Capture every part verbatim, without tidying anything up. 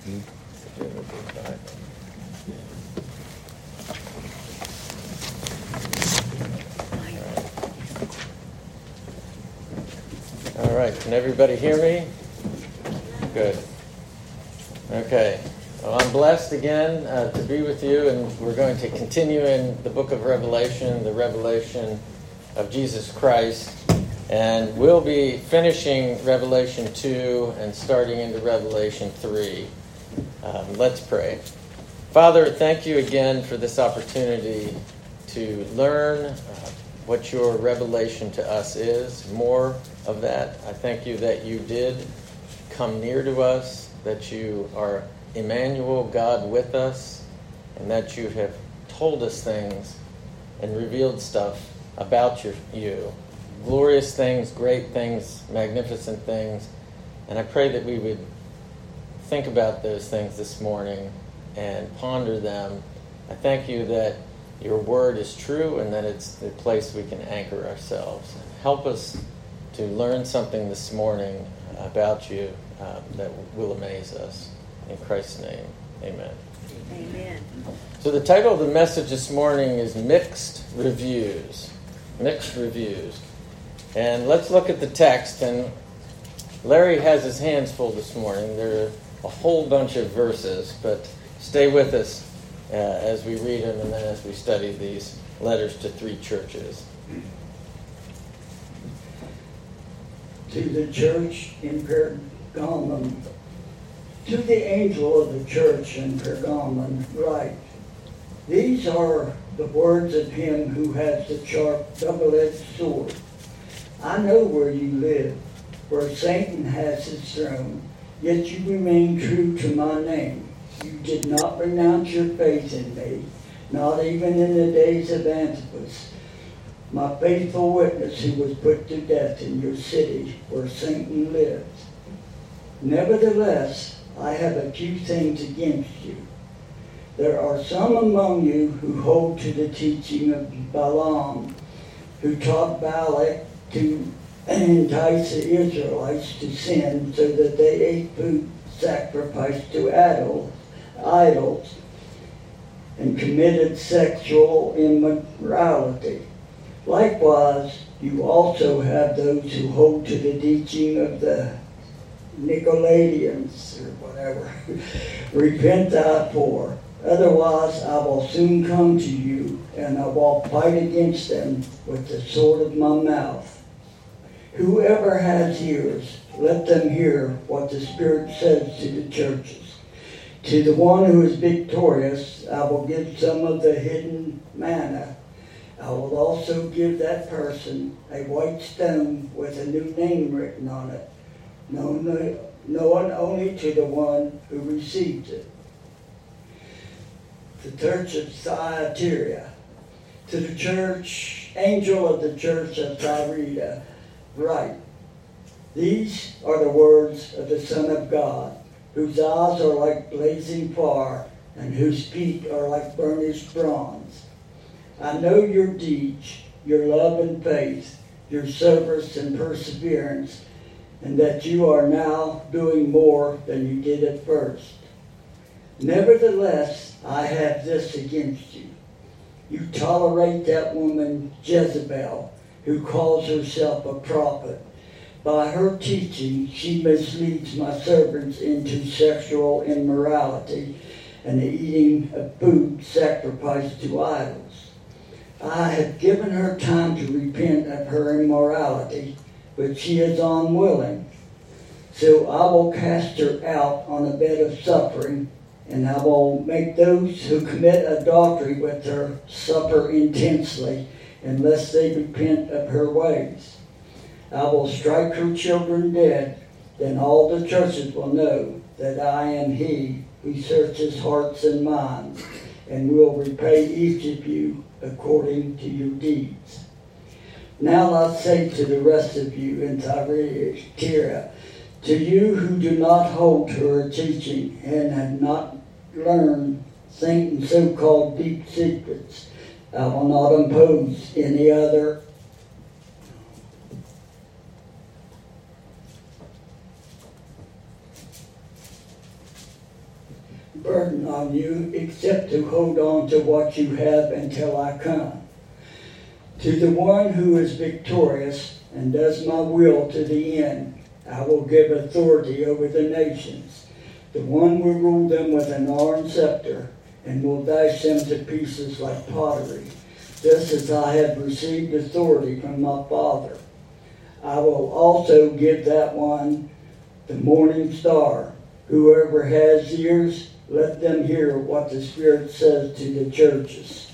All right, can everybody hear me? Good. Okay. Well, I'm blessed again uh, to be with you, and we're going to continue in the book of Revelation, the revelation of Jesus Christ. And we'll be finishing Revelation two and starting into Revelation three. Um, let's pray. Father, thank you again for this opportunity to learn uh, what your revelation to us is, more of that. I thank you that you did come near to us, that you are Emmanuel, God with us, and that you have told us things and revealed stuff about your, you. Glorious things, great things, magnificent things. And I pray that we would think about those things this morning and ponder them. I thank you that your word is true and that it's the place we can anchor ourselves. Help us to learn something this morning about you uh, that will amaze us. In Christ's name, amen. Amen. So the title of the message this morning is Mixed Reviews. Mixed Reviews. And let's look at the text. And Larry has his hands full this morning. There are a whole bunch of verses, but stay with us uh, as we read them and then as we study these letters to three churches. To the church in Pergamum, to the angel of the church in Pergamum, write, these are the words of him who has the sharp double-edged sword. I know where you live, where Satan has his throne, yet you remain true to my name. You did not renounce your faith in me, not even in the days of Antipas, my faithful witness who was put to death in your city where Satan lives. Nevertheless, I have a few things against you. There are some among you who hold to the teaching of Balaam, who taught Balak to entice the Israelites to sin so that they ate food sacrificed to idols and committed sexual immorality. Likewise, you also have those who hold to the teaching of the Nicolaitans, or whatever. Repent thou poor. Otherwise, I will soon come to you, and I will fight against them with the sword of my mouth. Whoever has ears, let them hear what the Spirit says to the churches. To the one who is victorious, I will give some of the hidden manna. I will also give that person a white stone with a new name written on it, known, known only to the one who receives it. The church of Thyatira, to the church, angel of the church of Thyatira, write, these are the words of the Son of God, whose eyes are like blazing fire, and whose feet are like burnished bronze. I know your deeds, your love and faith, your service and perseverance, and that you are now doing more than you did at first. Nevertheless, I have this against you. You tolerate that woman Jezebel, who calls herself a prophet. By her teaching, she misleads my servants into sexual immorality and the eating of food sacrificed to idols. I have given her time to repent of her immorality, but she is unwilling. So I will cast her out on a bed of suffering, and I will make those who commit adultery with her suffer intensely, unless they repent of her ways. I will strike her children dead, then all the churches will know that I am he who searches hearts and minds, and will repay each of you according to your deeds. Now I say to the rest of you in Thyatira, to you who do not hold to her teaching and have not learned Satan's so-called deep secrets, I will not impose any other burden on you except to hold on to what you have until I come. To the one who is victorious and does my will to the end, I will give authority over the nations. The one will rule them with an iron scepter and will dash them to pieces like pottery, just as I have received authority from my Father. I will also give that one the morning star. Whoever has ears, let them hear what the Spirit says to the churches.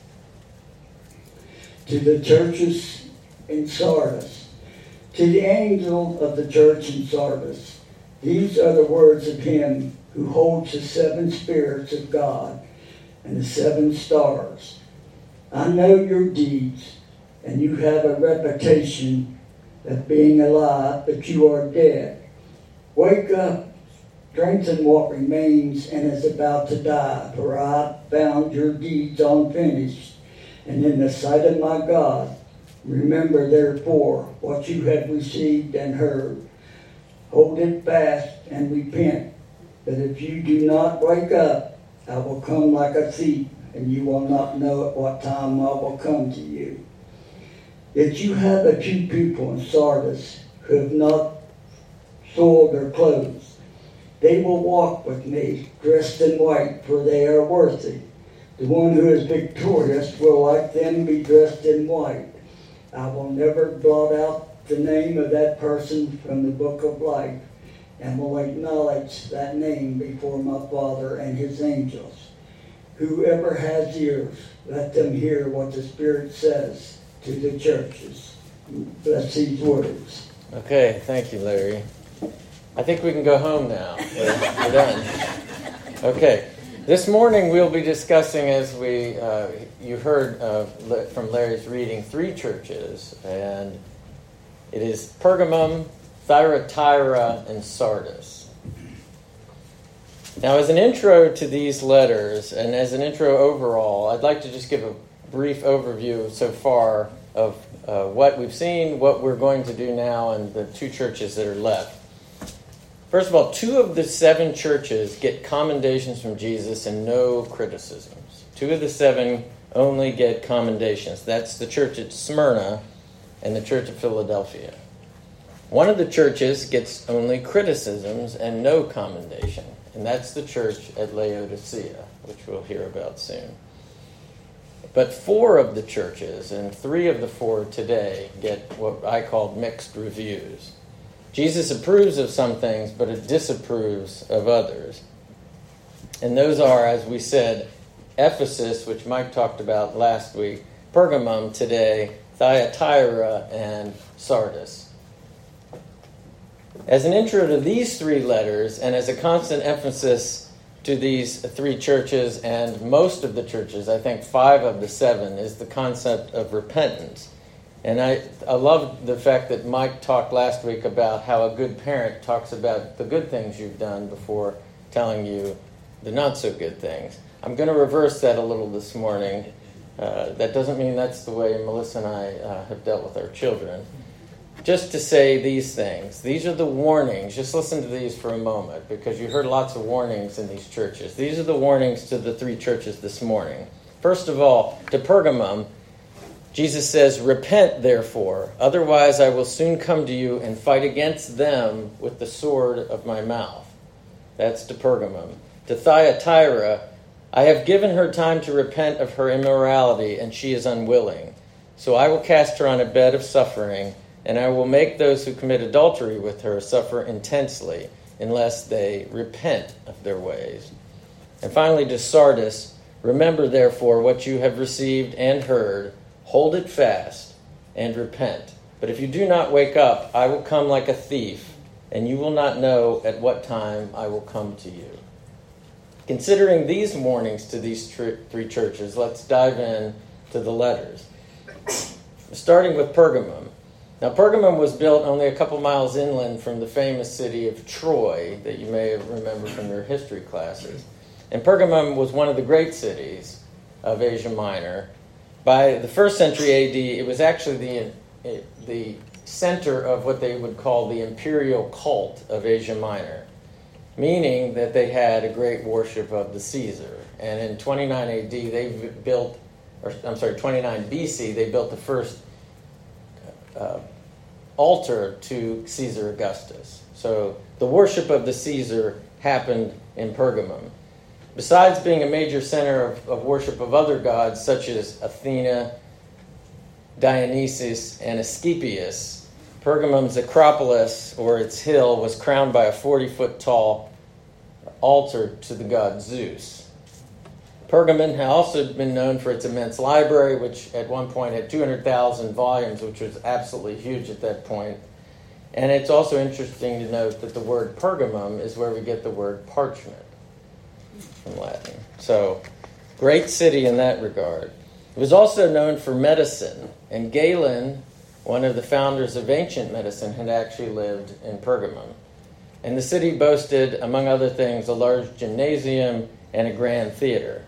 To the churches in Sardis. To the angel of the church in Sardis. These are the words of him who holds the seven spirits of God and the seven stars. I know your deeds, and you have a reputation of being alive, but you are dead. Wake up, strengthen what remains and is about to die, for I found your deeds unfinished. And in the sight of my God, remember therefore what you have received and heard. Hold it fast and repent. But if you do not wake up, I will come like a thief, and you will not know at what time I will come to you. Yet you have a few people in Sardis who have not soiled their clothes. They will walk with me dressed in white, for they are worthy. The one who is victorious will like them be dressed in white. I will never blot out the name of that person from the book of life, and will acknowledge that name before my Father and his angels. Whoever has ears, let them hear what the Spirit says to the churches. Bless these words. Okay, thank you, Larry. I think we can go home now. We're, we're done. Okay. This morning we'll be discussing, as we uh, you heard uh, from Larry's reading, three churches, and it is Pergamum, Thyatira, and Sardis. Now, as an intro to these letters, and as an intro overall, I'd like to just give a brief overview so far of uh, what we've seen, what we're going to do now, and the two churches that are left. First of all, two of the seven churches get commendations from Jesus and no criticisms. Two of the seven only get commendations. That's the church at Smyrna and the church at Philadelphia. One of the churches gets only criticisms and no commendation, and that's the church at Laodicea, which we'll hear about soon. But four of the churches, and three of the four today, get what I call mixed reviews. Jesus approves of some things, but it disapproves of others. And those are, as we said, Ephesus, which Mike talked about last week, Pergamum today, Thyatira, and Sardis. As an intro to these three letters, and as a constant emphasis to these three churches and most of the churches, I think five of the seven, is the concept of repentance. And I, I love the fact that Mike talked last week about how a good parent talks about the good things you've done before telling you the not-so-good things. I'm going to reverse that a little this morning. Uh, that doesn't mean that's the way Melissa and I uh, have dealt with our children. Just to say these things. These are the warnings. Just listen to these for a moment, because you heard lots of warnings in these churches. These are the warnings to the three churches this morning. First of all, to Pergamum, Jesus says, "Repent, therefore, otherwise I will soon come to you and fight against them with the sword of my mouth." That's to Pergamum. To Thyatira, "I have given her time to repent of her immorality, and she is unwilling. So I will cast her on a bed of suffering, and I will make those who commit adultery with her suffer intensely, unless they repent of their ways." And finally, to Sardis, "Remember, therefore, what you have received and heard. Hold it fast and repent. But if you do not wake up, I will come like a thief, and you will not know at what time I will come to you." Considering these warnings to these tr- three churches, let's dive in to the letters. Starting with Pergamum. Now, Pergamum was built only a couple miles inland from the famous city of Troy that you may remember from your history classes. And Pergamum was one of the great cities of Asia Minor. By the first century A D, it was actually the, the center of what they would call the imperial cult of Asia Minor. meaning that they had a great worship of the Caesar. And in twenty-nine A D, they built, or I'm sorry, twenty-nine B C, they built the first uh, altar to Caesar Augustus. So the worship of the Caesar happened in Pergamum. Besides being a major center of, of worship of other gods, such as Athena, Dionysus, and Asclepius, Pergamum's Acropolis, or its hill, was crowned by a forty-foot tall altar to the god Zeus. Pergamon had also been known for its immense library, which at one point had two hundred thousand volumes, which was absolutely huge at that point. And it's also interesting to note that the word Pergamum is where we get the word parchment from Latin. So, great city in that regard. It was also known for medicine, and Galen, one of the founders of ancient medicine, had actually lived in Pergamum. And the city boasted, among other things, a large gymnasium and a grand theater.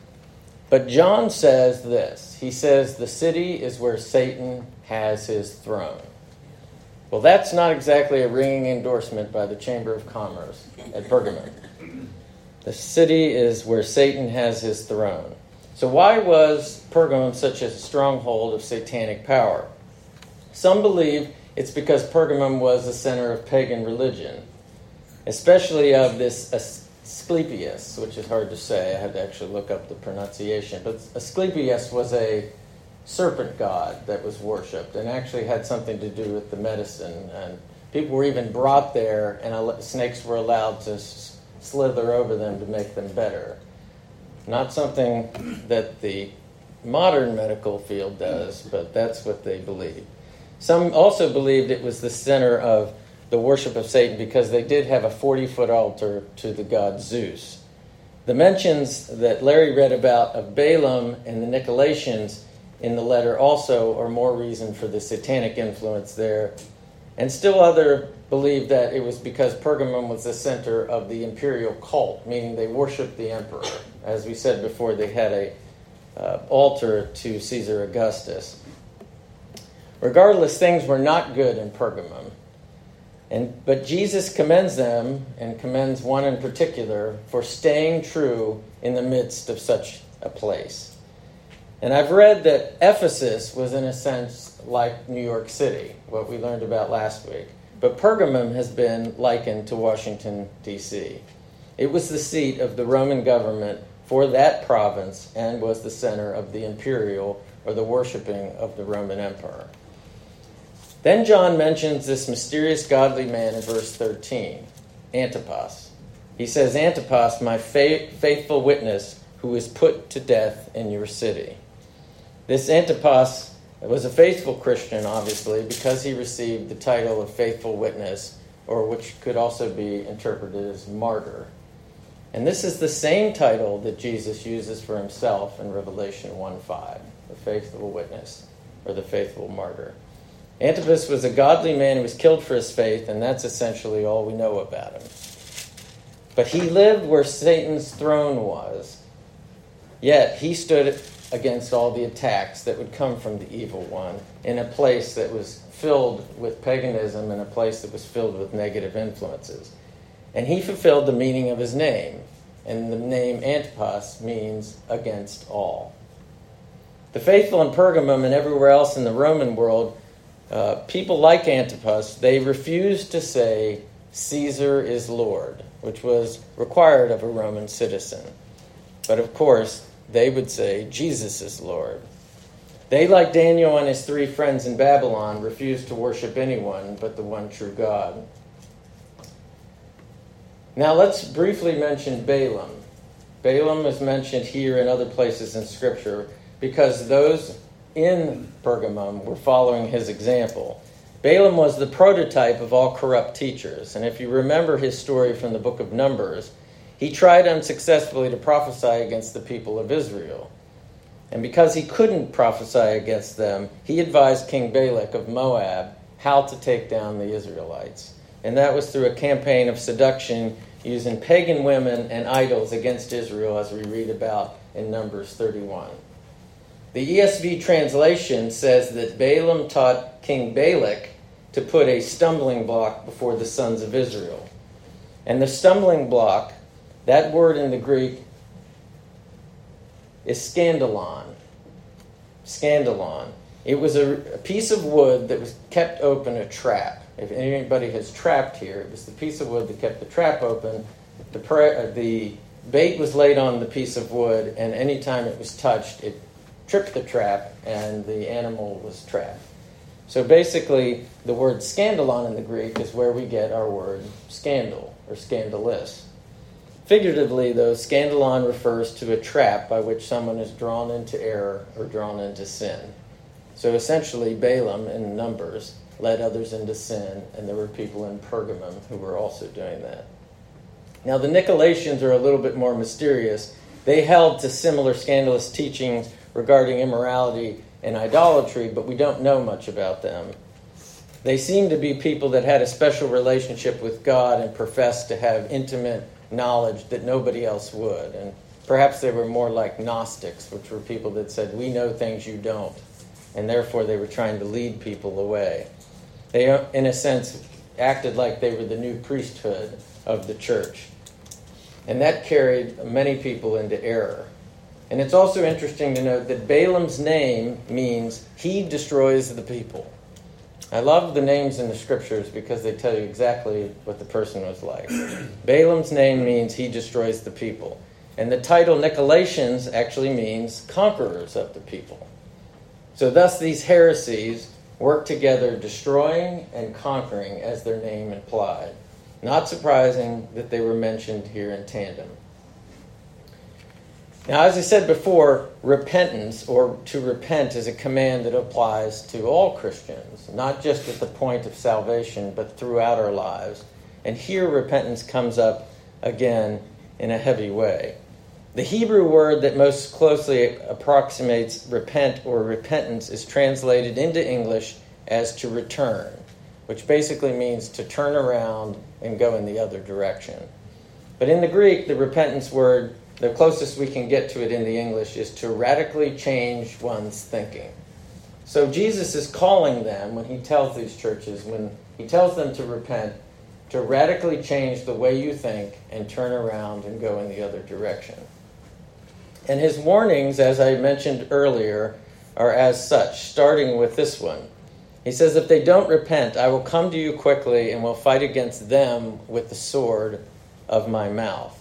But John says this. He says, the city is where Satan has his throne. Well, that's not exactly a ringing endorsement by the Chamber of Commerce at Pergamum. The city is where Satan has his throne. So why was Pergamum such a stronghold of satanic power? Some believe it's because Pergamum was the center of pagan religion, especially of this Asclepius, which is hard to say. I had to actually look up the pronunciation. But Asclepius was a serpent god that was worshipped and actually had something to do with the medicine. And people were even brought there, and snakes were allowed to slither over them to make them better. Not something that the modern medical field does, but that's what they believe. Some also believed it was the center of the worship of Satan because they did have a forty-foot altar to the god Zeus. The mentions that Larry read about of Balaam and the Nicolaitans in the letter also are more reason for the satanic influence there. And still other believe that it was because Pergamum was the center of the imperial cult, meaning they worshipped the emperor. As we said before, they had a uh, altar to Caesar Augustus. Regardless, things were not good in Pergamum. And, but Jesus commends them, and commends one in particular, for staying true in the midst of such a place. And I've read that Ephesus was, in a sense, like New York City, what we learned about last week. But Pergamum has been likened to Washington, D C It was the seat of the Roman government for that province and was the center of the imperial, or the worshiping of the Roman emperor. Then John mentions this mysterious godly man in verse thirteen, Antipas. He says, Antipas, my fa- faithful witness, who was put to death in your city. This Antipas was a faithful Christian, obviously, because he received the title of faithful witness, or which could also be interpreted as martyr. And this is the same title that Jesus uses for himself in Revelation one five, the faithful witness, or the faithful martyr. Antipas was a godly man who was killed for his faith, and that's essentially all we know about him. But he lived where Satan's throne was, yet he stood against all the attacks that would come from the evil one in a place that was filled with paganism and a place that was filled with negative influences. And he fulfilled the meaning of his name, and the name Antipas means against all. The faithful in Pergamum and everywhere else in the Roman world, uh, people like Antipas, they refused to say Caesar is Lord, which was required of a Roman citizen. But of course, they would say Jesus is Lord. They, like Daniel and his three friends in Babylon, refused to worship anyone but the one true God. Now let's briefly mention Balaam. Balaam is mentioned here and other places in Scripture because those in Pergamum were following his example. Balaam was the prototype of all corrupt teachers, and if you remember his story from the book of Numbers, he tried unsuccessfully to prophesy against the people of Israel. And because he couldn't prophesy against them, he advised King Balak of Moab how to take down the Israelites. And that was through a campaign of seduction using pagan women and idols against Israel, as we read about in Numbers thirty-one. The E S V translation says that Balaam taught King Balak to put a stumbling block before the sons of Israel. And the stumbling block, that word in the Greek, is scandalon. Scandalon. It was a, a piece of wood that was kept open, a trap. If anybody has trapped here, it was the piece of wood that kept the trap open. The, pre- uh, the bait was laid on the piece of wood, and any time it was touched, it tripped the trap, and the animal was trapped. So basically, the word scandalon in the Greek is where we get our word scandal, or scandalous. Figuratively, though, scandalon refers to a trap by which someone is drawn into error or drawn into sin. So essentially, Balaam in Numbers led others into sin, and there were people in Pergamum who were also doing that. Now, the Nicolaitans are a little bit more mysterious. They held to similar scandalous teachings regarding immorality and idolatry, but we don't know much about them. They seem to be people that had a special relationship with God and professed to have intimate knowledge that nobody else would. And perhaps they were more like Gnostics, which were people that said, we know things you don't. And therefore they were trying to lead people away. They, in a sense, acted like they were the new priesthood of the church. And that carried many people into error. And it's also interesting to note that Balaam's name means he destroys the people. I love the names in the scriptures because they tell you exactly what the person was like. Balaam's name means he destroys the people. And the title Nicolaitans actually means conquerors of the people. So thus these heresies work together, destroying and conquering as their name implied. Not surprising that they were mentioned here in tandem. Now, as I said before, repentance, or to repent, is a command that applies to all Christians, not just at the point of salvation, but throughout our lives. And here repentance comes up again in a heavy way. The Hebrew word that most closely approximates repent or repentance is translated into English as to return, which basically means to turn around and go in the other direction. But in the Greek, the repentance word, the closest we can get to it in the English, is to radically change one's thinking. So Jesus is calling them, when he tells these churches, when he tells them to repent, to radically change the way you think and turn around and go in the other direction. And his warnings, as I mentioned earlier, are as such, starting with this one. He says, if they don't repent, I will come to you quickly and will fight against them with the sword of my mouth.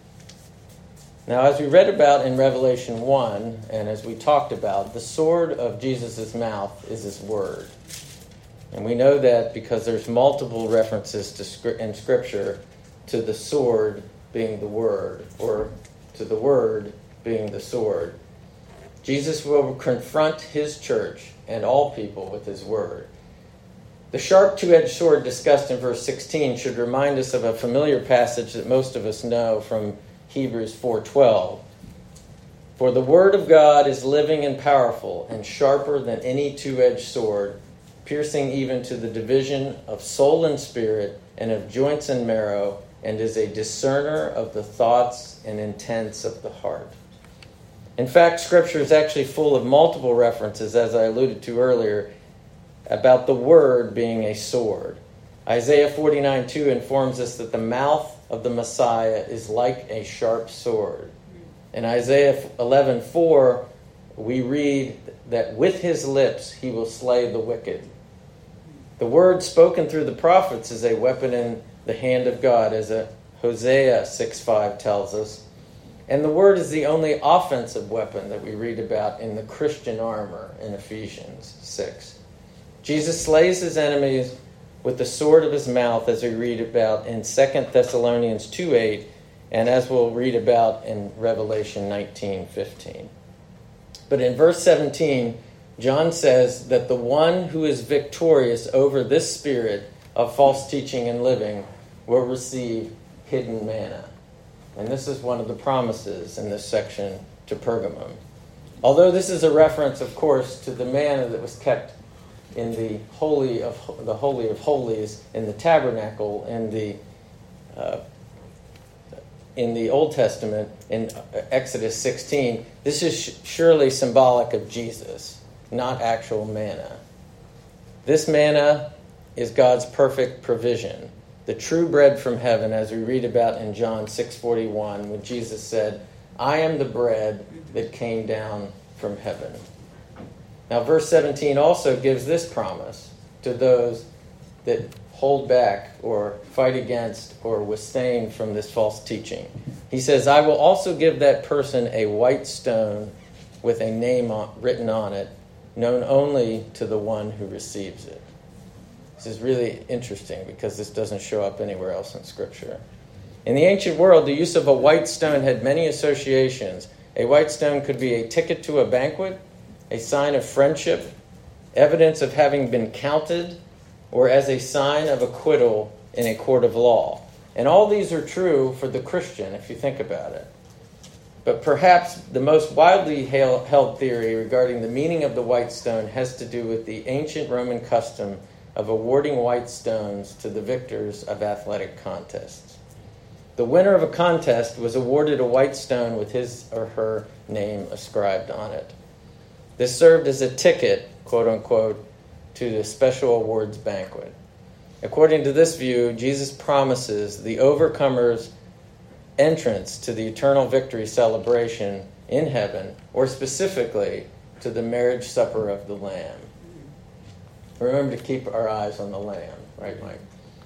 Now, as we read about in Revelation one, and as we talked about, the sword of Jesus' mouth is his word. And we know that because there's multiple references to in Scripture to the sword being the word, or to the word being the sword. Jesus will confront his church and all people with his word. The sharp two-edged sword discussed in verse sixteen should remind us of a familiar passage that most of us know from Hebrews four twelve. For the word of God is living and powerful and sharper than any two-edged sword, piercing even to the division of soul and spirit and of joints and marrow, and is a discerner of the thoughts and intents of the heart. In fact, Scripture is actually full of multiple references, as I alluded to earlier, about the word being a sword. Isaiah forty-nine two informs us that the mouth of the Messiah is like a sharp sword. In Isaiah eleven four, we read that with his lips he will slay the wicked. The word spoken through the prophets is a weapon in the hand of God, as a Hosea six five tells us. And the word is the only offensive weapon that we read about in the Christian armor in Ephesians six. Jesus slays his enemies with the sword of his mouth, as we read about in Second Thessalonians two eight, and as we'll read about in Revelation nineteen fifteen. But in verse seventeen, John says that the one who is victorious over this spirit of false teaching and living will receive hidden manna. And this is one of the promises in this section to Pergamum. Although this is a reference, of course, to the manna that was kept in the holy of the holy of holies in the tabernacle in the uh, in the Old Testament in Exodus sixteen, this is sh- surely symbolic of Jesus, not actual manna. This manna is God's perfect provision. the true bread from heaven, as we read about in John six forty-one, when Jesus said, I am the bread that came down from heaven. Now, verse seventeen also gives this promise to those that hold back or fight against or withstand from this false teaching. He says, I will also give that person a white stone with a name on, written on it, known only to the one who receives it. This is really interesting because this doesn't show up anywhere else in Scripture. In the ancient world, the use of a white stone had many associations. A white stone could be a ticket to a banquet, a sign of friendship, evidence of having been counted, or as a sign of acquittal in a court of law. And all these are true for the Christian, if you think about it. But perhaps the most widely held theory regarding the meaning of the white stone has to do with the ancient Roman custom of awarding white stones to the victors of athletic contests. The winner of a contest was awarded a white stone with his or her name ascribed on it. This served as a ticket, quote unquote, to the special awards banquet. According to this view, Jesus promises the overcomer's entrance to the eternal victory celebration in heaven, or specifically to the marriage supper of the Lamb. Remember to keep our eyes on the Lamb, right, Mike?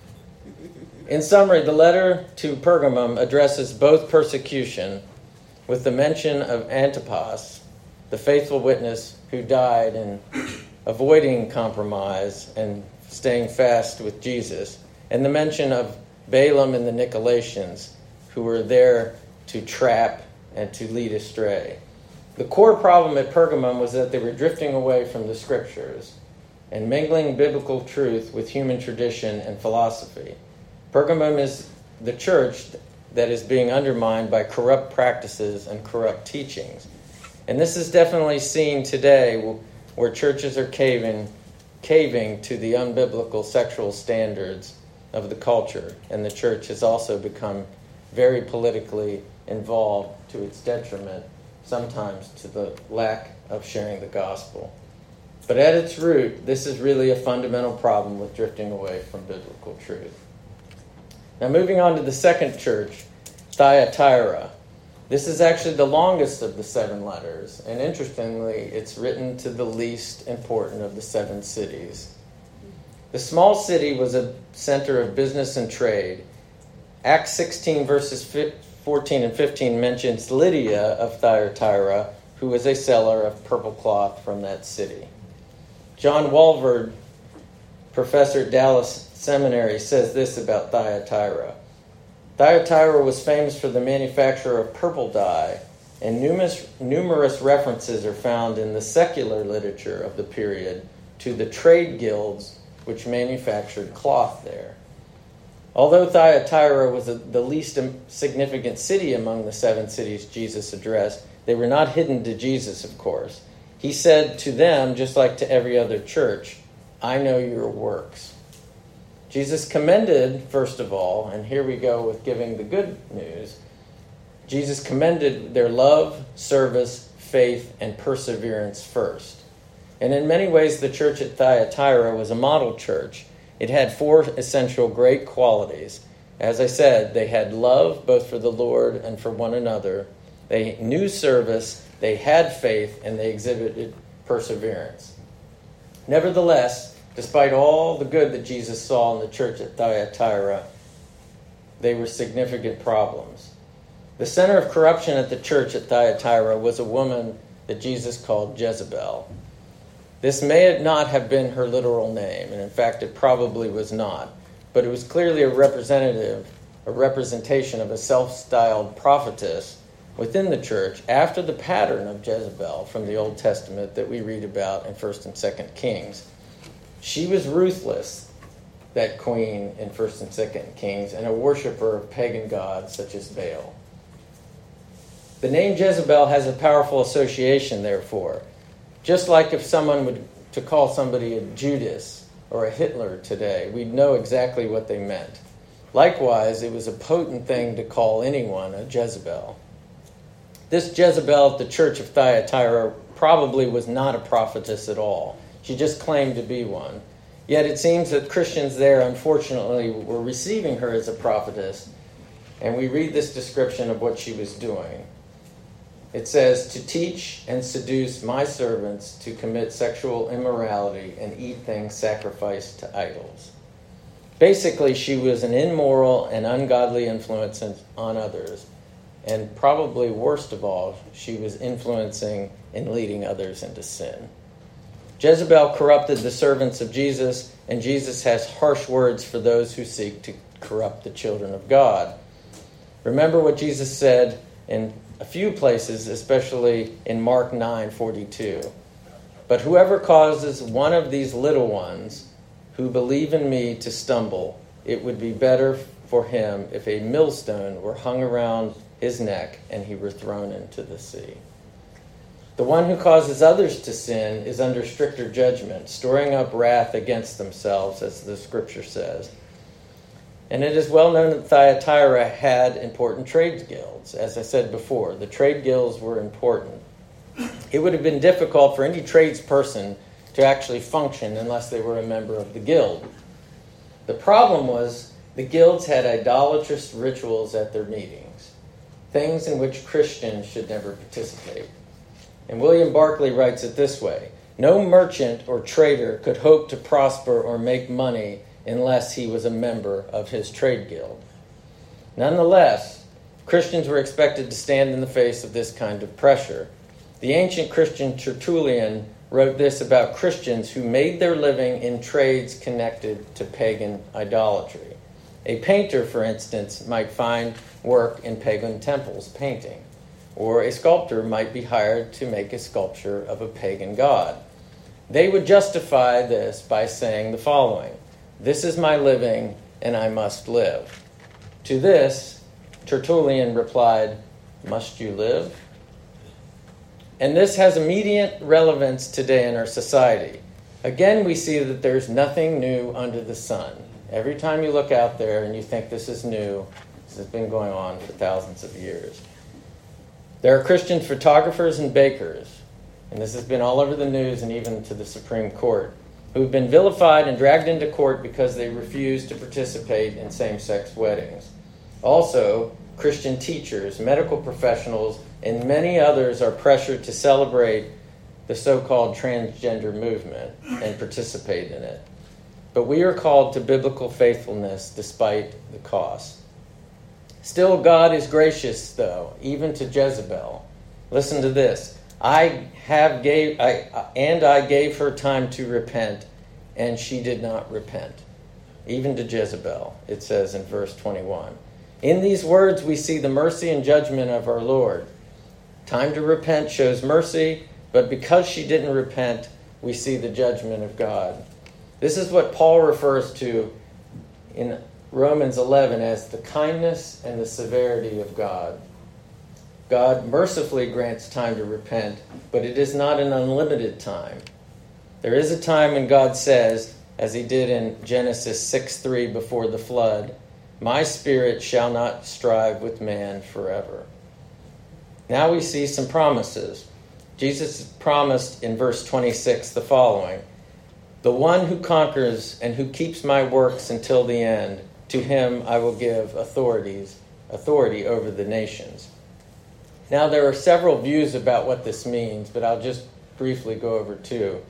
In summary, the letter to Pergamum addresses both persecution, with the mention of Antipas, the faithful witness who died in avoiding compromise and staying fast with Jesus, and the mention of Balaam and the Nicolaitans, who were there to trap and to lead astray. The core problem at Pergamum was that they were drifting away from the Scriptures and mingling biblical truth with human tradition and philosophy. Pergamum is the church that is being undermined by corrupt practices and corrupt teachings. And this is definitely seen today where churches are caving, caving to the unbiblical sexual standards of the culture. And the church has also become very politically involved to its detriment, sometimes to the lack of sharing the gospel. But at its root, this is really a fundamental problem with drifting away from biblical truth. Now, moving on to the second church, Thyatira. This is actually the longest of the seven letters, and interestingly, it's written to the least important of the seven cities. The small city was a center of business and trade. Acts sixteen, verses fourteen and fifteen mentions Lydia of Thyatira, who was a seller of purple cloth from that city. John Walvoord, professor at Dallas Seminary, says this about Thyatira. Thyatira was famous for the manufacture of purple dye, and numerous, numerous references are found in the secular literature of the period to the trade guilds which manufactured cloth there. Although Thyatira was a, the least significant city among the seven cities Jesus addressed, they were not hidden to Jesus, of course. He said to them, just like to every other church, I know your works. Jesus commended, first of all, and here we go with giving the good news, Jesus commended their love, service, faith, and perseverance first. And in many ways, the church at Thyatira was a model church. It had four essential great qualities. As I said, they had love both for the Lord and for one another. They knew service, they had faith, and they exhibited perseverance. Nevertheless, despite all the good that Jesus saw in the church at Thyatira, they were significant problems. The center of corruption at the church at Thyatira was a woman that Jesus called Jezebel. This may not have been her literal name, and in fact it probably was not, but it was clearly a representative, a representation of a self-styled prophetess within the church after the pattern of Jezebel from the Old Testament that we read about in First and Second Kings. She was ruthless, that queen in First and Second Kings, and a worshiper of pagan gods such as Baal. The name Jezebel has a powerful association, therefore. Just like if someone would to call somebody a Judas or a Hitler today, we'd know exactly what they meant. Likewise, it was a potent thing to call anyone a Jezebel. This Jezebel at the church of Thyatira probably was not a prophetess at all. She just claimed to be one. Yet it seems that Christians there, unfortunately, were receiving her as a prophetess, and we read this description of what she was doing. It says, to teach and seduce my servants to commit sexual immorality and eat things sacrificed to idols. Basically, she was an immoral and ungodly influence on others, and probably worst of all, she was influencing and leading others into sin. Jezebel corrupted the servants of Jesus, and Jesus has harsh words for those who seek to corrupt the children of God. Remember what Jesus said in a few places, especially in Mark nine forty-two. But whoever causes one of these little ones who believe in me to stumble, it would be better for him if a millstone were hung around his neck and he were thrown into the sea. The one who causes others to sin is under stricter judgment, storing up wrath against themselves, as the scripture says. And it is well known that Thyatira had important trade guilds. As I said before, the trade guilds were important. It would have been difficult for any tradesperson to actually function unless they were a member of the guild. The problem was the guilds had idolatrous rituals at their meetings, things in which Christians should never participate. And William Barclay writes it this way: no merchant or trader could hope to prosper or make money unless he was a member of his trade guild. Nonetheless, Christians were expected to stand in the face of this kind of pressure. The ancient Christian Tertullian wrote this about Christians who made their living in trades connected to pagan idolatry. A painter, for instance, might find work in pagan temples painting, or a sculptor might be hired to make a sculpture of a pagan god. They would justify this by saying the following: this is my living, and I must live. To this, Tertullian replied, must you live? And this has immediate relevance today in our society. Again, we see that there's nothing new under the sun. Every time you look out there and you think this is new, this has been going on for thousands of years. There are Christian photographers and bakers, and this has been all over the news and even to the Supreme Court, who have been vilified and dragged into court because they refuse to participate in same-sex weddings. Also, Christian teachers, medical professionals, and many others are pressured to celebrate the so-called transgender movement and participate in it. But we are called to biblical faithfulness despite the cost. Still, God is gracious, though, even to Jezebel. Listen to this. I have gave I and I gave her time to repent, and she did not repent. Even to Jezebel, it says in verse twenty-one. In these words, we see the mercy and judgment of our Lord. Time to repent shows mercy, but because she didn't repent, we see the judgment of God. This is what Paul refers to in Romans eleven as the kindness and the severity of God. God mercifully grants time to repent, but it is not an unlimited time. There is a time when God says, as he did in Genesis six three before the flood, my spirit shall not strive with man forever. Now we see some promises. Jesus promised in verse twenty-six the following: the one who conquers and who keeps my works until the end, to him I will give authorities, authority over the nations. Now there are several views about what this means, but I'll just briefly go over two.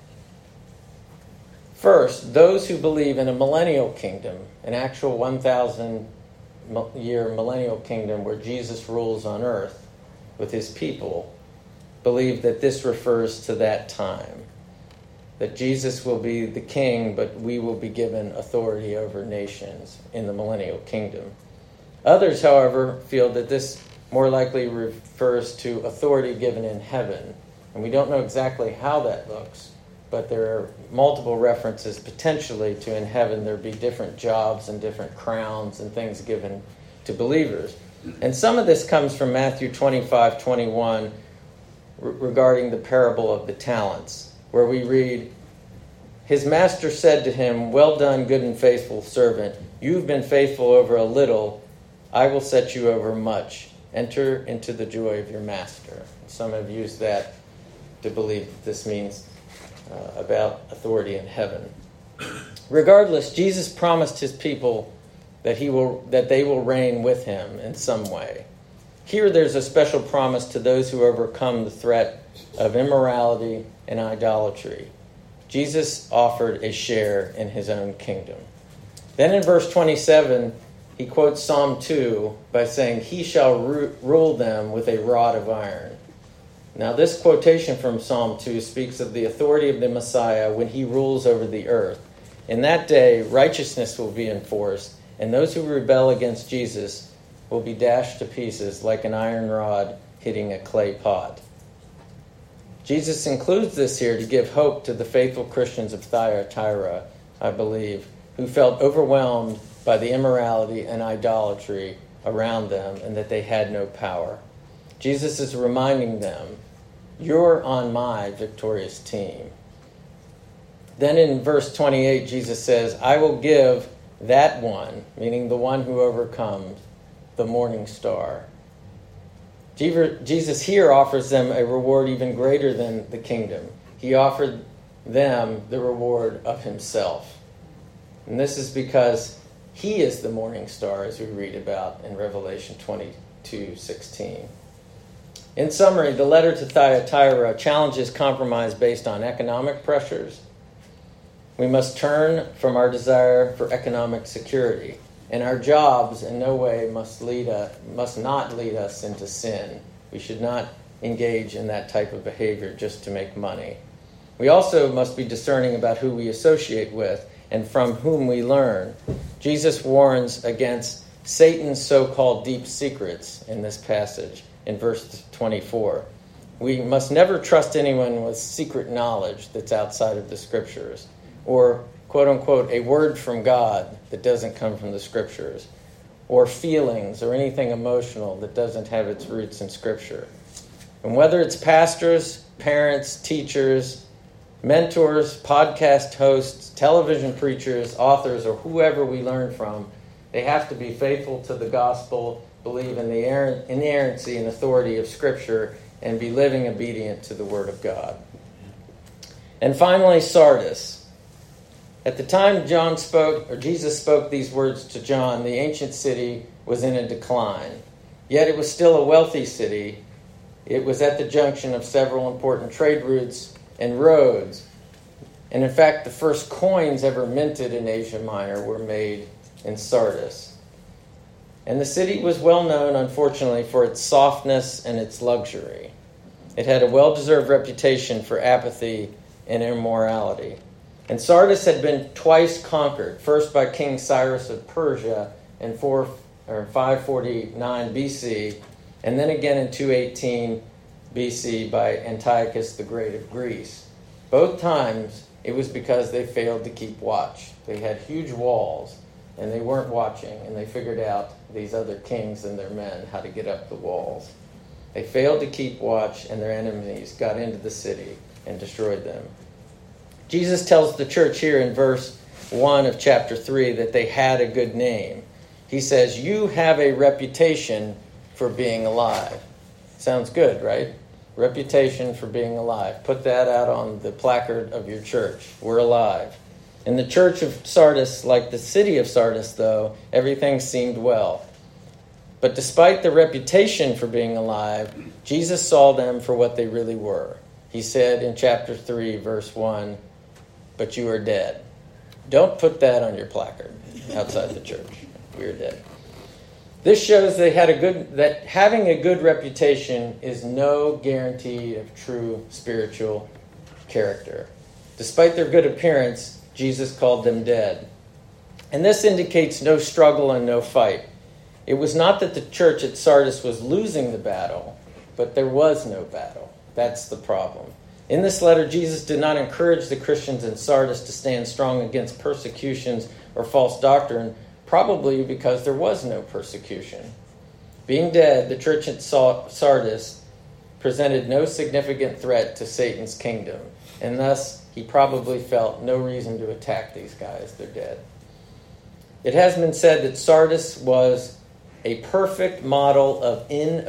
First, those who believe in a millennial kingdom, an actual one thousand year millennial kingdom where Jesus rules on earth with his people, believe that this refers to that time. That Jesus will be the king, but we will be given authority over nations in the millennial kingdom. Others, however, feel that this more likely refers to authority given in heaven. And we don't know exactly how that looks, but there are multiple references potentially to in heaven there be different jobs and different crowns and things given to believers. And some of this comes from Matthew twenty-five twenty-one re- regarding the parable of the talents, where we read, his master said to him, well done, good and faithful servant. You've been faithful over a little. I will set you over much. Enter into the joy of your master. Some have used that to believe that this means uh, about authority in heaven. Regardless, Jesus promised his people that he will that they will reign with him in some way. Here there's a special promise to those who overcome the threat of immorality and idolatry. Jesus offered a share in his own kingdom. Then in verse twenty-seven, he quotes Psalm two by saying, "He shall ru- rule them with a rod of iron." Now this quotation from Psalm two speaks of the authority of the Messiah when he rules over the earth. In that day, righteousness will be enforced, and those who rebel against Jesus will be dashed to pieces like an iron rod hitting a clay pot. Jesus includes this here to give hope to the faithful Christians of Thyatira, I believe, who felt overwhelmed by the immorality and idolatry around them and that they had no power. Jesus is reminding them, you're on my victorious team. Then in verse twenty-eight, Jesus says, I will give that one, meaning the one who overcomes, the morning star. Jesus here offers them a reward even greater than the kingdom. He offered them the reward of himself. And this is because he is the morning star, as we read about in Revelation twenty-two sixteen. In summary, the letter to Thyatira challenges compromise based on economic pressures. We must turn from our desire for economic security, and our jobs in no way must lead us, must not lead us into sin. We should not engage in that type of behavior just to make money. We also must be discerning about who we associate with and from whom we learn. Jesus warns against Satan's so-called deep secrets in this passage in verse twenty-four. We must never trust anyone with secret knowledge that's outside of the Scriptures, or quote-unquote, a word from God that doesn't come from the Scriptures, or feelings or anything emotional that doesn't have its roots in Scripture. And whether it's pastors, parents, teachers, mentors, podcast hosts, television preachers, authors, or whoever we learn from, they have to be faithful to the gospel, believe in the inerrancy and authority of Scripture, and be living obedient to the Word of God. And finally, Sardis. At the time John spoke, or Jesus spoke these words to John, the ancient city was in a decline. Yet it was still a wealthy city. It was at the junction of several important trade routes and roads. And in fact, the first coins ever minted in Asia Minor were made in Sardis. And the city was well known, unfortunately, for its softness and its luxury. It had a well-deserved reputation for apathy and immorality. And Sardis had been twice conquered, first by King Cyrus of Persia in four, or five forty-nine B C, and then again in two eighteen B C by Antiochus the Great of Greece. Both times it was because they failed to keep watch. They had huge walls, and they weren't watching, and they figured out, these other kings and their men, how to get up the walls. They failed to keep watch, and their enemies got into the city and destroyed them. Jesus tells the church here in verse one of chapter three that they had a good name. He says, you have a reputation for being alive. Sounds good, right? Reputation for being alive. Put that out on the placard of your church. We're alive. In the church of Sardis, like the city of Sardis, though, everything seemed well. But despite the reputation for being alive, Jesus saw them for what they really were. He said in chapter three, verse one, but you are dead. Don't put that on your placard outside the church. We are dead. This shows they had a good that having a good reputation is no guarantee of true spiritual character. Despite their good appearance, Jesus called them dead. And this indicates no struggle and no fight. It was not that the church at Sardis was losing the battle, but there was no battle. That's the problem. In this letter, Jesus did not encourage the Christians in Sardis to stand strong against persecutions or false doctrine, probably because there was no persecution. Being dead, the church at Sardis presented no significant threat to Satan's kingdom, and thus he probably felt no reason to attack these guys. They're dead. It has been said that Sardis was a perfect model of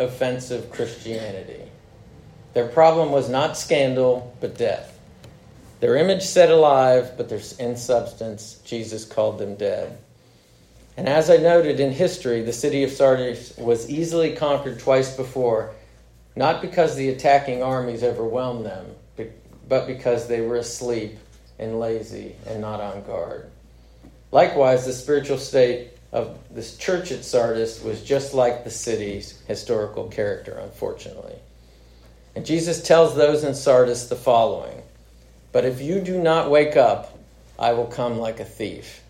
inoffensive Christianity. Their problem was not scandal, but death. Their image said alive, but their, in substance, Jesus called them dead. And as I noted in history, the city of Sardis was easily conquered twice before, not because the attacking armies overwhelmed them, but because they were asleep and lazy and not on guard. Likewise, the spiritual state of this church at Sardis was just like the city's historical character, unfortunately. And Jesus tells those in Sardis the following: "But if you do not wake up, I will come like a thief."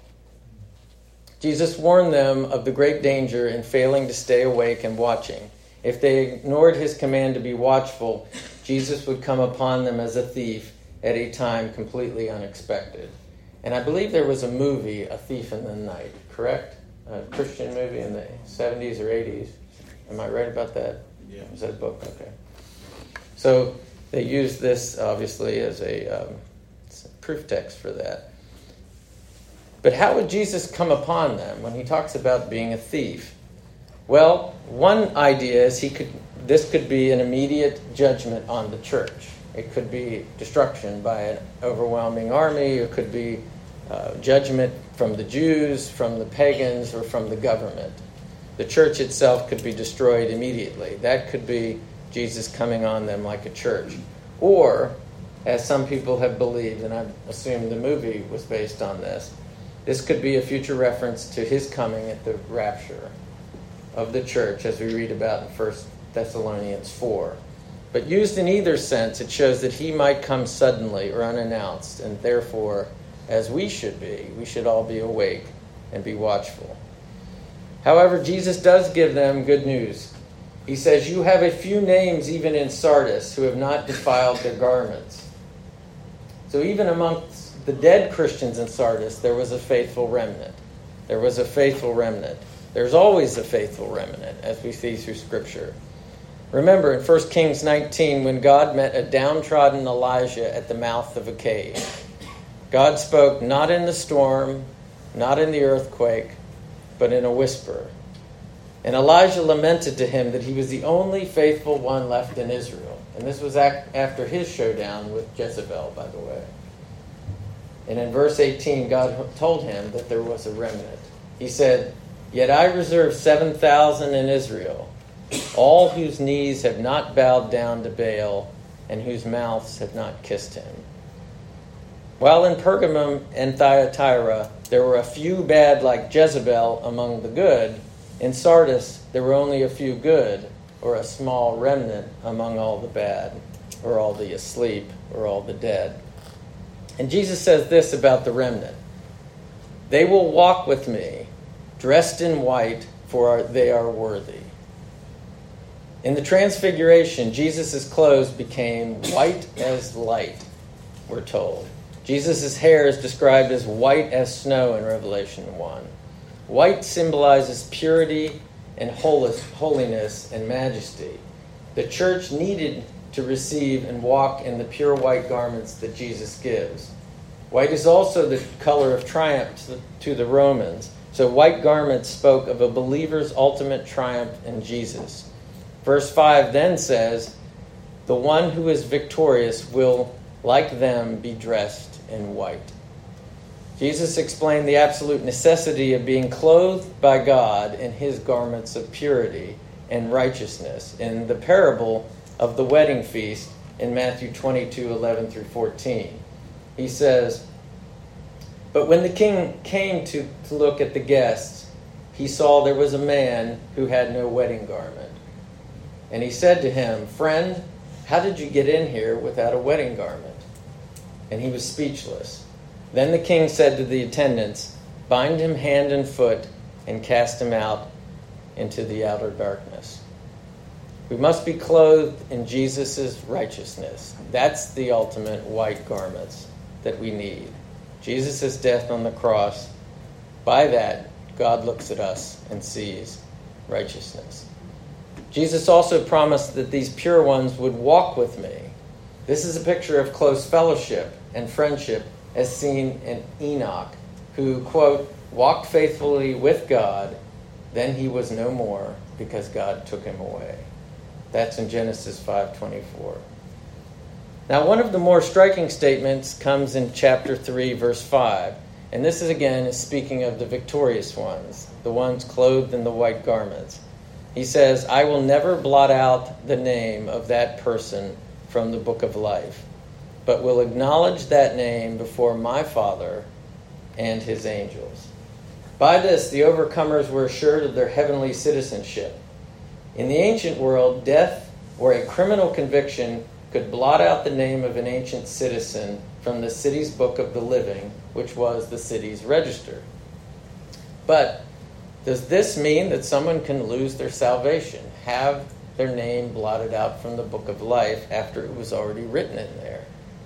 Jesus warned them of the great danger in failing to stay awake and watching. If they ignored his command to be watchful, Jesus would come upon them as a thief at a time completely unexpected. And I believe there was a movie, A Thief in the Night, correct? A Christian movie in the seventies or eighties. Am I right about that? Yeah. Was that a book? Okay. So they used this, obviously, as a, um, a proof text for that. But how would Jesus come upon them when he talks about being a thief? Well, one idea is he could. This could be an immediate judgment on the church. It could be destruction by an overwhelming army. It could be uh, judgment from the Jews, from the pagans, or from the government. The church itself could be destroyed immediately. That could be Jesus coming on them like a church. Or, as some people have believed, and I assume the movie was based on this, this could be a future reference to his coming at the rapture of the church, as we read about in First Thessalonians four. But used in either sense, it shows that he might come suddenly or unannounced, and therefore, as we should be, we should all be awake and be watchful. However, Jesus does give them good news. He says, "You have a few names even in Sardis who have not defiled their garments." So even amongst the dead Christians in Sardis, there was a faithful remnant. There was a faithful remnant. There's always a faithful remnant, as we see through Scripture. Remember in First Kings nineteen, when God met a downtrodden Elijah at the mouth of a cave. God spoke not in the storm, not in the earthquake, but in a whisper. And Elijah lamented to him that he was the only faithful one left in Israel. And this was after his showdown with Jezebel, by the way. And in verse eighteen, God told him that there was a remnant. He said, "Yet I reserve seven thousand in Israel, all whose knees have not bowed down to Baal, and whose mouths have not kissed him." While in Pergamum and Thyatira there were a few bad like Jezebel among the good, in Sardis there were only a few good, or a small remnant among all the bad, or all the asleep, or all the dead. And Jesus says this about the remnant: "They will walk with me, dressed in white, for they are worthy." In the Transfiguration, Jesus' clothes became white as light, we're told. Jesus' hair is described as white as snow in Revelation one. White symbolizes purity and holiness and majesty. The church needed to receive and walk in the pure white garments that Jesus gives. White is also the color of triumph to the Romans, so white garments spoke of a believer's ultimate triumph in Jesus. Verse five then says, "The one who is victorious will, like them, be dressed in white." Jesus explained the absolute necessity of being clothed by God in his garments of purity and righteousness in the parable of the wedding feast in Matthew twenty-two, eleven through fourteen. He says, "But when the king came to, to look at the guests, he saw there was a man who had no wedding garment. And he said to him, 'Friend, how did you get in here without a wedding garment?' And he was speechless. Then the king said to the attendants, 'Bind him hand and foot and cast him out into the outer darkness.'" We must be clothed in Jesus' righteousness. That's the ultimate white garments that we need. Jesus' death on the cross. By that, God looks at us and sees righteousness. Jesus also promised that these pure ones would walk with me. This is a picture of close fellowship and friendship as seen in Enoch, who, quote, "walked faithfully with God, then he was no more because God took him away." That's in Genesis five twenty-four. Now, one of the more striking statements comes in chapter three, verse five. And this is again is speaking of the victorious ones, the ones clothed in the white garments. He says, I will never blot out the name of that person from the book of life, but will acknowledge that name before my Father and his angels. By this, the overcomers were assured of their heavenly citizenship. In the ancient world, death or a criminal conviction could blot out the name of an ancient citizen from the city's book of the living, which was the city's register. But does this mean that someone can lose their salvation, have their name blotted out from the book of life after it was already written in there?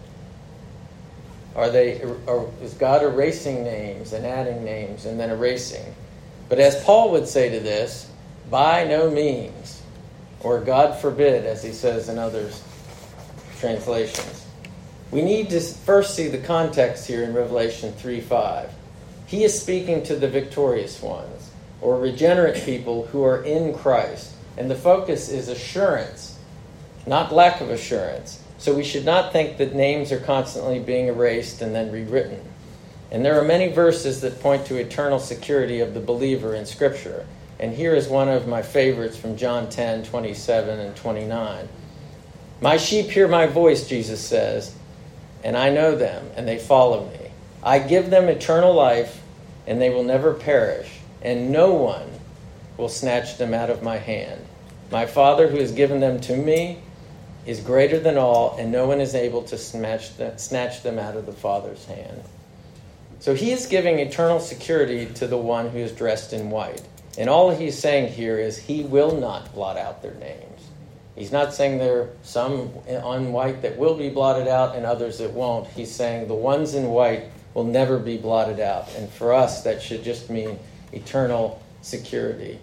Are they, or is God erasing names and adding names and then erasing? But as Paul would say to this, by no means, or God forbid, as he says in others' translations. We need to first see the context here in Revelation three five. He is speaking to the victorious ones, or regenerate people who are in Christ. And the focus is assurance, not lack of assurance. So we should not think that names are constantly being erased and then rewritten. And there are many verses that point to eternal security of the believer in Scripture. And here is one of my favorites from John ten twenty-seven and twenty-nine. My sheep hear my voice, Jesus says, and I know them, and they follow me. I give them eternal life, and they will never perish, and no one will snatch them out of my hand. My Father, who has given them to me, is greater than all, and no one is able to snatch them, snatch them out of the Father's hand. So he is giving eternal security to the one who is dressed in white. And all he's saying here is he will not blot out their names. He's not saying there are some on white that will be blotted out and others that won't. He's saying the ones in white will never be blotted out. And for us, that should just mean eternal security.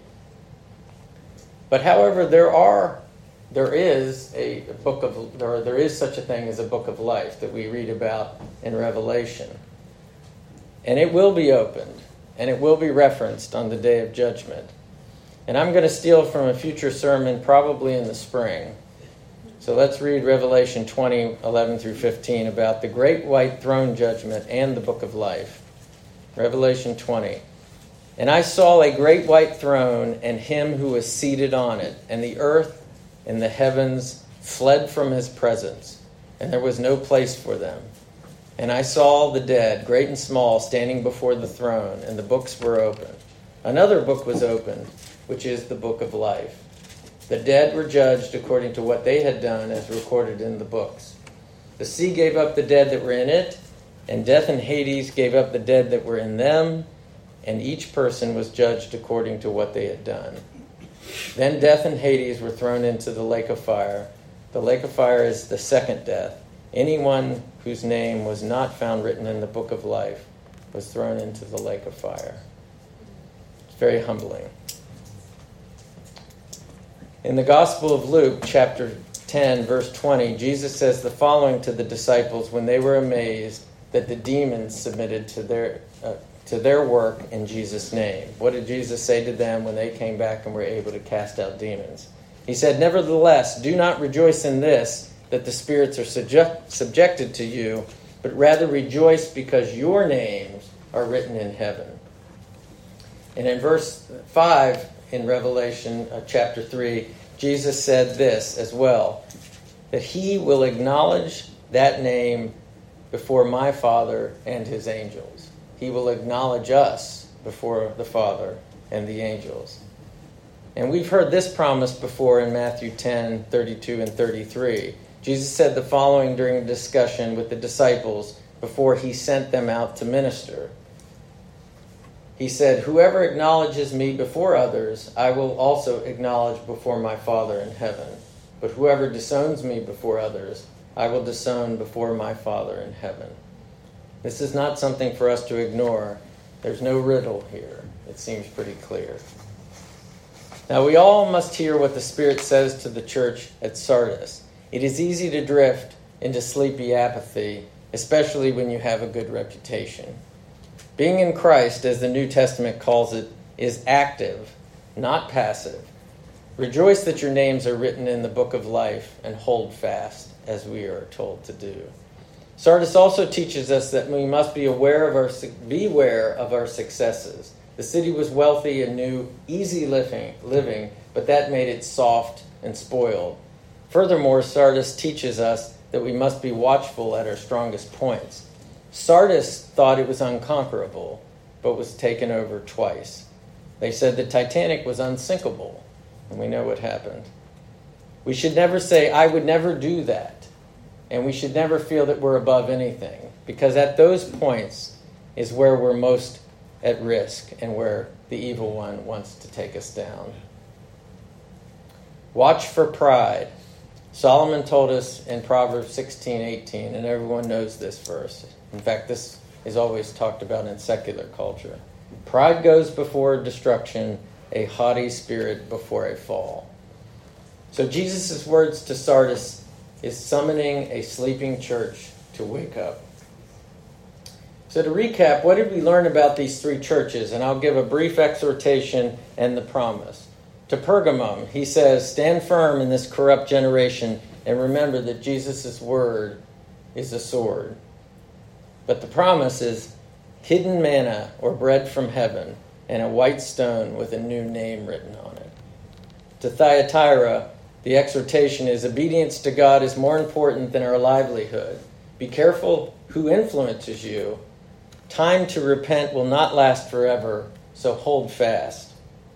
But however, there are, there is a book of, there, there is such a thing as a book of life that we read about in Revelation. And it will be opened, and it will be referenced on the day of judgment. And I'm going to steal from a future sermon, probably in the spring. So let's read Revelation twenty, eleven through fifteen, about the great white throne judgment and the book of life. Revelation twenty. And I saw a great white throne and him who was seated on it, and the earth and the heavens fled from his presence, and there was no place for them. And I saw the dead, great and small, standing before the throne, and the books were opened. Another book was opened, which is the book of life. The dead were judged according to what they had done as recorded in the books. The sea gave up the dead that were in it, and death and Hades gave up the dead that were in them, and each person was judged according to what they had done. Then death and Hades were thrown into the lake of fire. The lake of fire is the second death. Anyone whose name was not found written in the book of life was thrown into the lake of fire. It's very humbling. In the Gospel of Luke, chapter ten, verse twenty, Jesus says the following to the disciples when they were amazed that the demons submitted to their uh, to their work in Jesus' name. What did Jesus say to them when they came back and were able to cast out demons? He said, nevertheless, do not rejoice in this, that the spirits are subject, subjected to you, but rather rejoice because your names are written in heaven. And in verse five in Revelation uh, chapter three, Jesus said this as well, that he will acknowledge that name before my Father and his angels. He will acknowledge us before the Father and the angels. And we've heard this promise before in Matthew ten, thirty-two and thirty-three. Jesus said the following during a discussion with the disciples before he sent them out to minister. He said, whoever acknowledges me before others, I will also acknowledge before my Father in heaven. But whoever disowns me before others, I will disown before my Father in heaven. This is not something for us to ignore. There's no riddle here. It seems pretty clear. Now, we all must hear what the Spirit says to the church at Sardis. It is easy to drift into sleepy apathy, especially when you have a good reputation. Being in Christ, as the New Testament calls it, is active, not passive. Rejoice that your names are written in the book of life, and hold fast, as we are told to do. Sardis also teaches us that we must be aware of our beware of our successes. The city was wealthy and knew easy living, living, but that made it soft and spoiled. Furthermore, Sardis teaches us that we must be watchful at our strongest points. Sardis thought it was unconquerable, but was taken over twice. They said the Titanic was unsinkable, and we know what happened. We should never say, I would never do that. And we should never feel that we're above anything, because at those points is where we're most at risk and where the evil one wants to take us down. Watch for pride. Solomon told us in Proverbs sixteen eighteen, and everyone knows this verse. In fact, this is always talked about in secular culture. Pride goes before destruction, a haughty spirit before a fall. So Jesus' words to Sardis is summoning a sleeping church to wake up. So to recap, what did we learn about these three churches? And I'll give a brief exhortation and the promise. To Pergamum, he says, stand firm in this corrupt generation and remember that Jesus' word is a sword. But the promise is hidden manna or bread from heaven and a white stone with a new name written on it. To Thyatira, the exhortation is obedience to God is more important than our livelihood. Be careful who influences you. Time to repent will not last forever, so hold fast.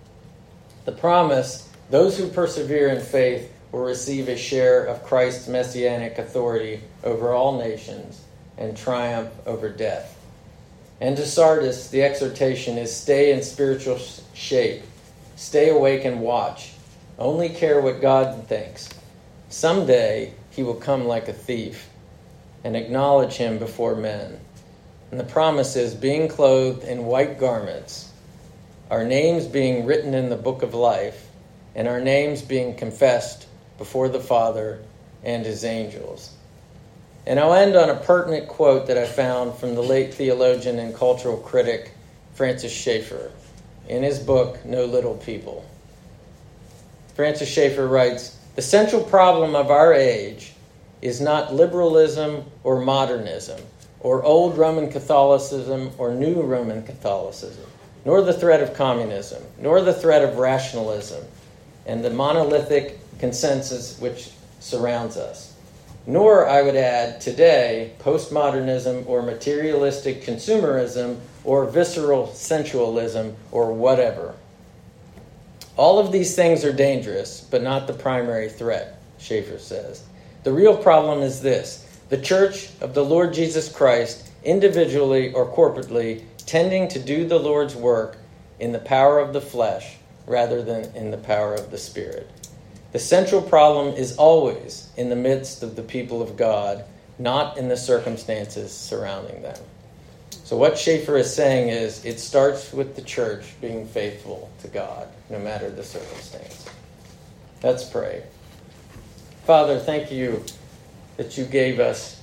The promise, those who persevere in faith will receive a share of Christ's messianic authority over all nations and triumph over death. And to Sardis, the exhortation is stay in spiritual shape. Stay awake and watch. Only care what God thinks. Someday he will come like a thief and acknowledge him before men. And the promise is being clothed in white garments, our names being written in the book of life, and our names being confessed before the Father and his angels. And I'll end on a pertinent quote that I found from the late theologian and cultural critic Francis Schaeffer in his book, No Little People. Francis Schaeffer writes, the central problem of our age is not liberalism or modernism, or old Roman Catholicism or new Roman Catholicism, nor the threat of communism, nor the threat of rationalism, and the monolithic consensus which surrounds us. Nor, I would add, today, postmodernism or materialistic consumerism or visceral sensualism or whatever. All of these things are dangerous, but not the primary threat, Schaeffer says. The real problem is this: the Church of the Lord Jesus Christ, individually or corporately, tending to do the Lord's work in the power of the flesh rather than in the power of the Spirit. The central problem is always in the midst of the people of God, not in the circumstances surrounding them. So what Schaeffer is saying is it starts with the church being faithful to God, no matter the circumstance. Let's pray. Father, thank you that you gave us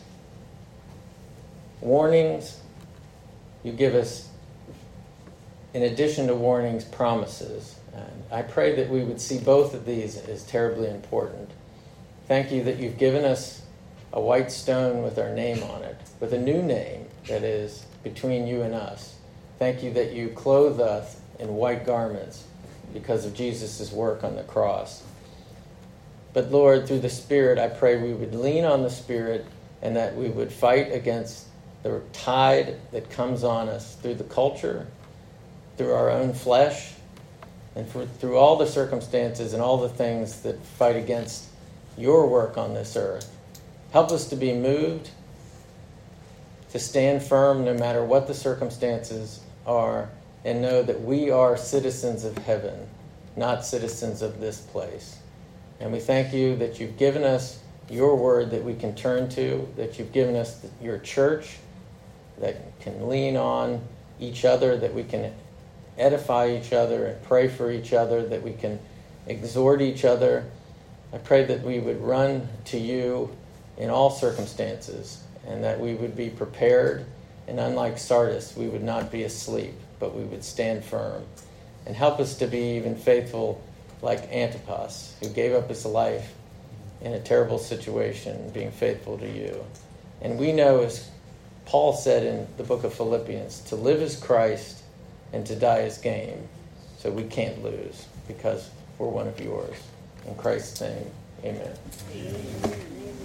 warnings. You give us, in addition to warnings, promises. And I pray that we would see both of these as terribly important. Thank you that you've given us a white stone with our name on it, with a new name that is between you and us. Thank you that you clothe us in white garments because of Jesus' work on the cross. But Lord, through the Spirit, I pray we would lean on the Spirit and that we would fight against the tide that comes on us through the culture, through our own flesh, and for, through all the circumstances and all the things that fight against your work on this earth. Help us to be moved, to stand firm no matter what the circumstances are, and know that we are citizens of heaven, not citizens of this place. And we thank you that you've given us your word that we can turn to, that you've given us your church that can lean on each other, that we can edify each other and pray for each other, that we can exhort each other. I pray that we would run to you in all circumstances and that we would be prepared, and unlike Sardis, we would not be asleep, but we would stand firm. And help us to be even faithful like Antipas, who gave up his life in a terrible situation, being faithful to you. And we know, as Paul said in the book of Philippians, to live is Christ and to die is gain. So we can't lose because we're one of yours. In Christ's name, amen. Amen.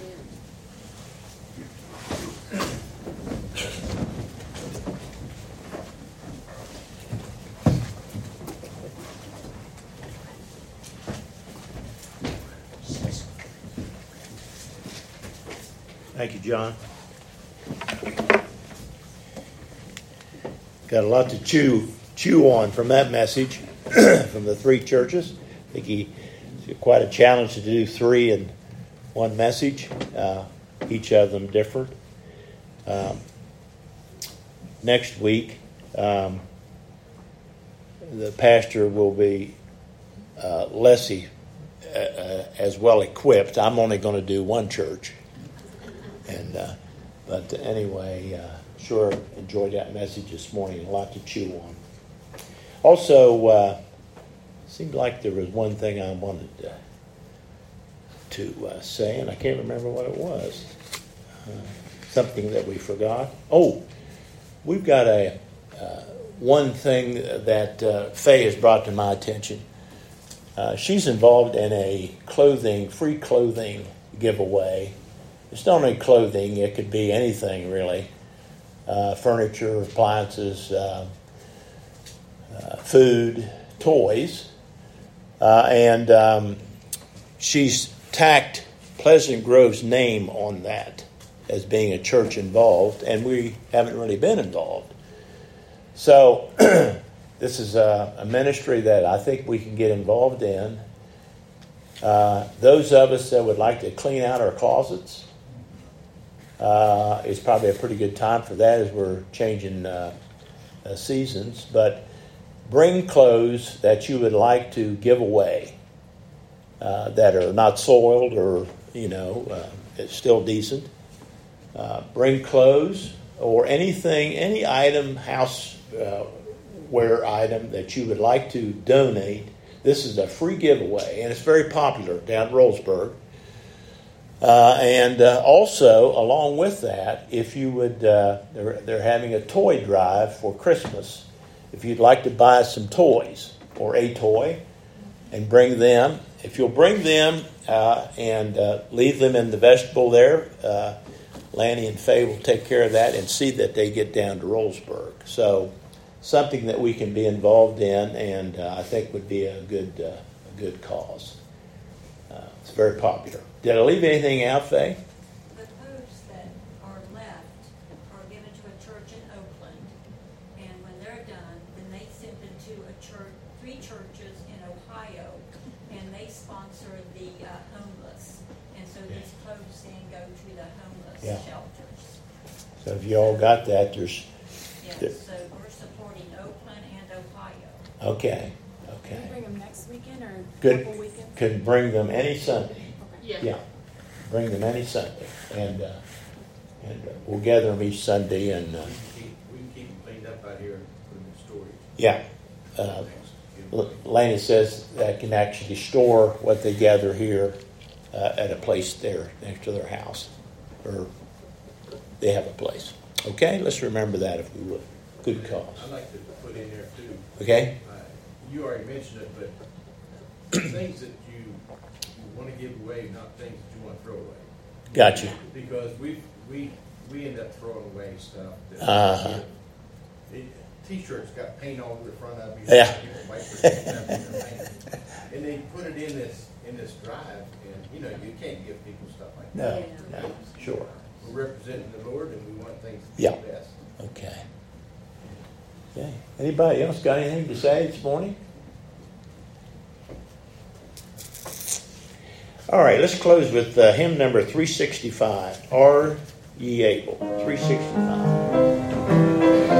Thank you, John. Got a lot to chew chew on from that message from the three churches. I think he it's quite a challenge to do three in one message. Uh, each of them different. Um, next week, um, the pastor will be uh, less uh, uh, as well equipped. I'm only going to do one church. And uh, but anyway, uh, sure enjoyed that message this morning. A lot to chew on. Also, uh, seemed like there was one thing I wanted to, to uh, say, and I can't remember what it was. Uh, something that we forgot. Oh, we've got a uh, one thing that uh, Faye has brought to my attention. Uh, she's involved in a clothing, free clothing giveaway. It's not only clothing, it could be anything really. Uh, furniture, appliances, uh, uh, food, toys. Uh, and um, she's tacked Pleasant Grove's name on that as being a church involved, and we haven't really been involved. So this is a, a ministry that I think we can get involved in. Uh, those of us that would like to clean out our closets, Uh, it's probably a pretty good time for that as we're changing uh, uh, seasons. But bring clothes that you would like to give away uh, that are not soiled or, you know, uh, it's still decent. Uh, bring clothes or anything, any item, house uh, wear item that you would like to donate. This is a free giveaway, and it's very popular down at Rollsburg. Uh, and uh, also, along with that, if you would, uh, they're, they're having a toy drive for Christmas. If you'd like to buy some toys or a toy and bring them, if you'll bring them uh, and uh, leave them in the vestibule there, uh, Lanny and Faye will take care of that and see that they get down to Rollsburg. So something that we can be involved in, and uh, I think would be a good, uh, a good cause. Uh, it's very popular. Did I leave anything out, Faye? The clothes that are left are given to a church in Oakland, and when they're done, then they send them to a church, three churches in Ohio, and they sponsor the uh, homeless. And so these clothes then go to the homeless Yeah. shelters. So if you all got that, there's... Yes, there- so we're supporting Oakland and Ohio. Okay, Can okay. you bring them next weekend or a Good. couple weekends? Could bring them any Sunday. Okay. Yeah, bring them any Sunday, and uh, and uh, we'll gather them each Sunday, and uh, Keep- We can keep them cleaned up out here and put them in storage. yeah. Uh, L- Laney says that can actually store what they gather here uh, at a place there next to their house, or they have a place. Okay, let's remember that if we would. Good cause. I'd like to put in there too, Okay. uh, you already mentioned it, but things that you, you want to give away, not things that you want to throw away. Gotcha. Because we, we, we end up throwing away stuff that. Uh-huh. It- T-shirts got paint all over the front of you. Yeah. People wipe their hands up in their paint. And they put it in this, in this drive, and, you know, you can't give people stuff like No, that. no, sure. We're representing the Lord, and we want things to be Yeah. best. Okay. Okay. Anybody else got anything to say this morning? All right, let's close with uh, hymn number three sixty-five. Are ye able? three sixty-five.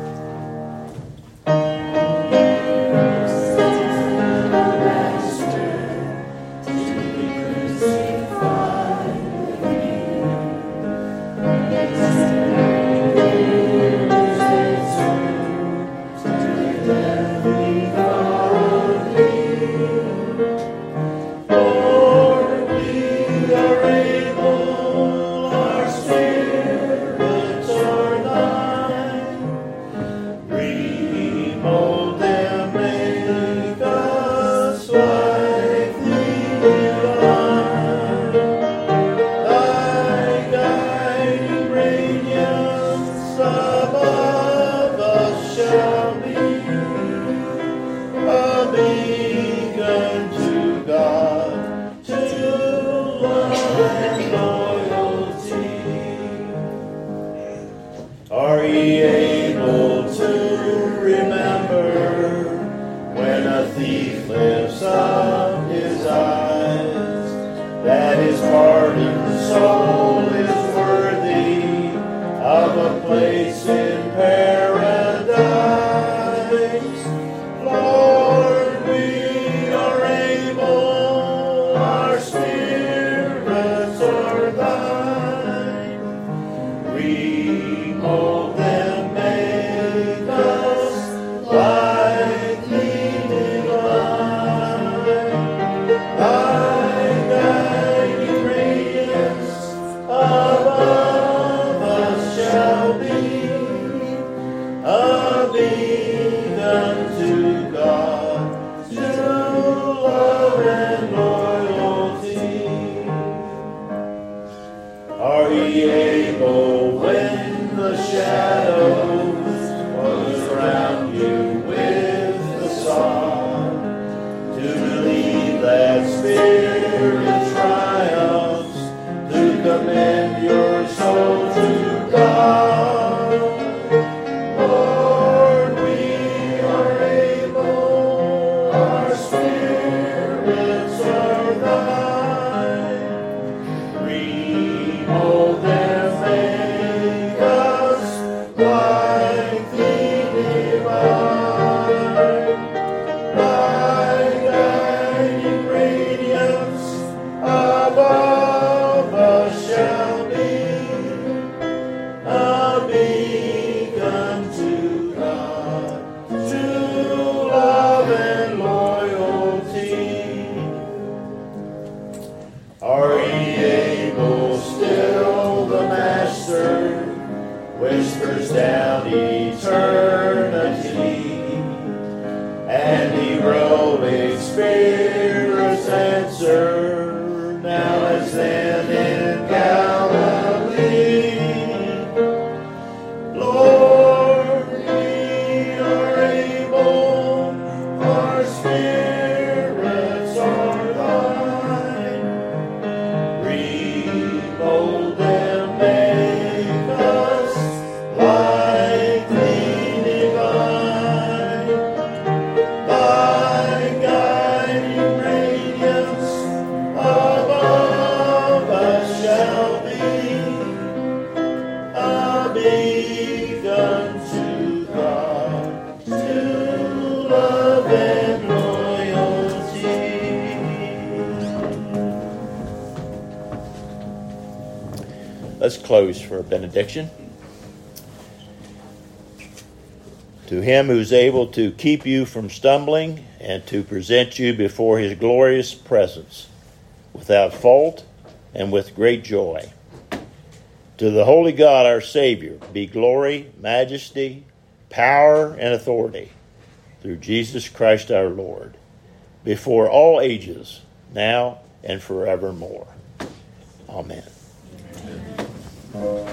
Master heart and soul is worthy of a place in paradise. Lord, we are able, our spirits are thine. Remold them, make us like thee divine. Thy guiding radiance above us shall be a beacon to God, to love and loyalty. Are ye able when the shadows close around you with the sun, to believe that spirit triumphs, to commend your soul to God? Lord, we are able, our spirits are thine. Remold them, make us like thee divine. Thy guiding radiance above us shall be a beacon to God, to love and loyalty. Are ye able still? The Master whispers down eternity, and heroic spirits answer, now as then in Galilee. Lord, we are able, our spirits are thine. Remold them, make us like thee divine. Thy guiding radiance above us shall be a beacon to God, to love and loyalty. Let's close for a benediction. To him who's able to keep you from stumbling and to present you before his glorious presence without fault and with great joy. To the holy God our Savior be glory, majesty, power, and authority through Jesus Christ our Lord, before all ages, now and forevermore. Amen. Amen.